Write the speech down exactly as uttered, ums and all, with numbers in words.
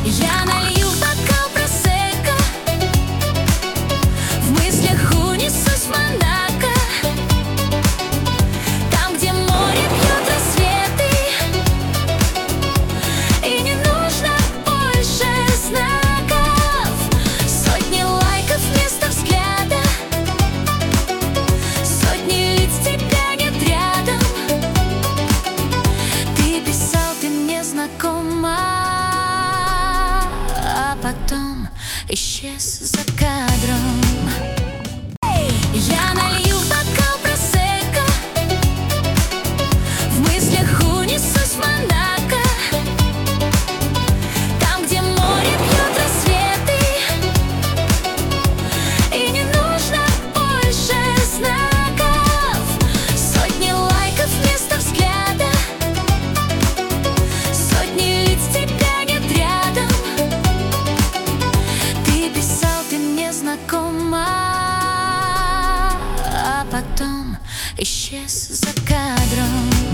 Я налью бокал просекко, в мыслях унесусь в Монако, там, где море пьет рассветы, и не нужно больше знаков. Сотни лайков вместо взгляда, сотни лиц, тебя нет рядом. Ты писал, ты мне знакома, а потом исчез за кадром. Я налью бокал просекко, в мыслях унесусь в Монако, там, где море пьет рассветы, и не нужно больше знаков. Сотни лайков вместо взгляда, сотни лиц, тебя нет рядом. Ты писал, ты мне знакома, а потом исчез за кадром.